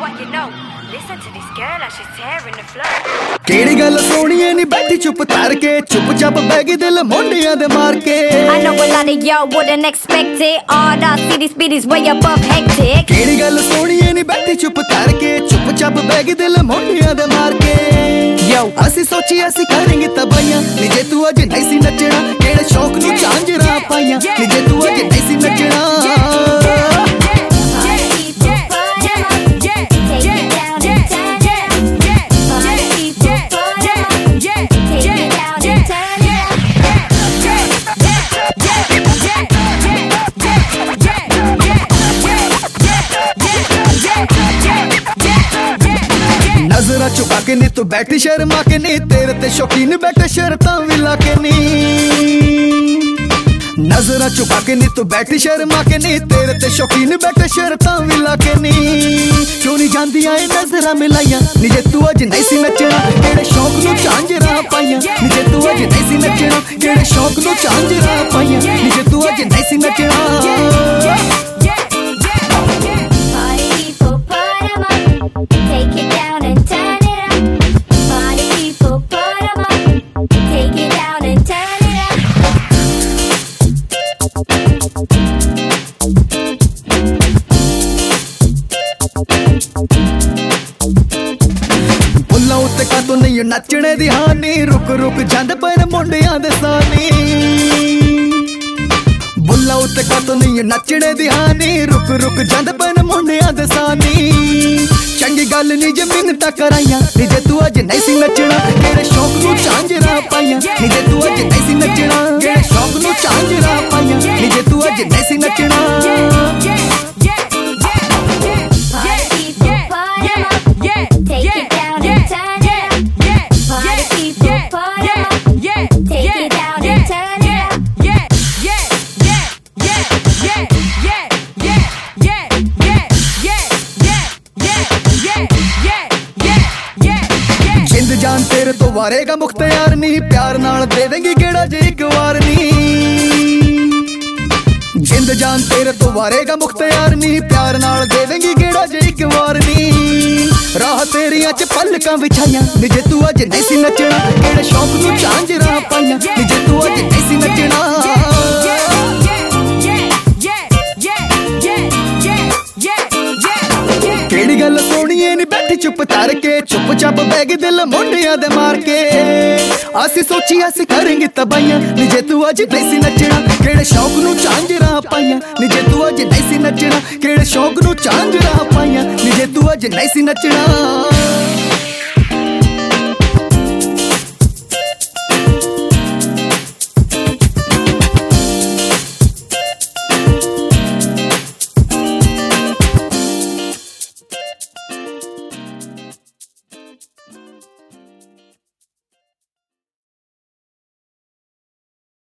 what you know. Listen to this girl, how she's tearing the floor. केड़ी गल सोनिए नी बैठी चुप तार के चुपचाप बैगी दिल मोंडियां दे मार के I know a lot of y'all wouldn't expect it. All the cities speed is way above hectic. केड़ी गल सोनिए नी बैठी चुप तार के चुपचाप बैगी दिल मोंडियां दे मार के यो असी सोची असी करेंगे तबाइयां निजे तू अज नहीं सी नचना केड़े शौक नू झांजरा पाइयां निजे तू अज नहीं सी नचना नजरा चुका के नी तू बैठी शर्मा के नी तेरे ते शौकीन बैठे शर्तां विला के नी नजरा चुका के नी तू बैठी शर्मा के नी तेरे ते शौकीन बैठे शर्तां विला के नी क्यों नहीं जांदियां ए नजरा मिलाइयां निजे तू अज नहीं सी नचना केड़े शौक नू झांजरा पाइयां निजे तू अज नहीं सी नचना केड़े शौक नू झांजरा पाइयां निजे तू अज नहीं सी नचना Take it down and turn it up. Party people, put 'em up. Take it down and turn it up. बुल्ला उत्ते का तो नहीं नचने दी हानी रुक रुक जांद पर मुंडियां दे सानी बुल्ला उत्ते का तो नहीं नचने दी हानी रुक रुक जांद पर मुंडियां दे सानी चंगी गल नी जे मिन्नतां कराइयां निजे तू अज नहीं सी नचना केड़े शौक नू झांजरा पाइयां निजे तू अज नहीं सी नचना केड़े शौक नू झांजरा पाइयां निजे तू अज नहीं सी नचना जिंद जान तेरे तो वारेगा मुख्तियार नी प्यार नाल दे देंगी केड़ा जे एक वार नी जिंद जान तेरे तो वारेगा मुख्तियार नी प्यार नाल दे देंगी केड़ा जे एक वार नी राह तेरियां च पलकां विछाइयां निजे तू अज नहीं सी नचना केड़े शौक नू झांजरा पाइयां निजे तू अज नहीं सी नचना केड़ी गल सोनिए नी बैठी चुप तार के चुपचाप बैग दिल मोंडियां दे मार के असी सोची असी करेंगे तबाइयां निजे तू अज नहीं सी नचना केड़े शौक नू झांजरा पाइयां निजे तू अज नहीं सी नचना केड़े शौक नू झांजरा पाइयां निजे तू अज नहीं सी नचना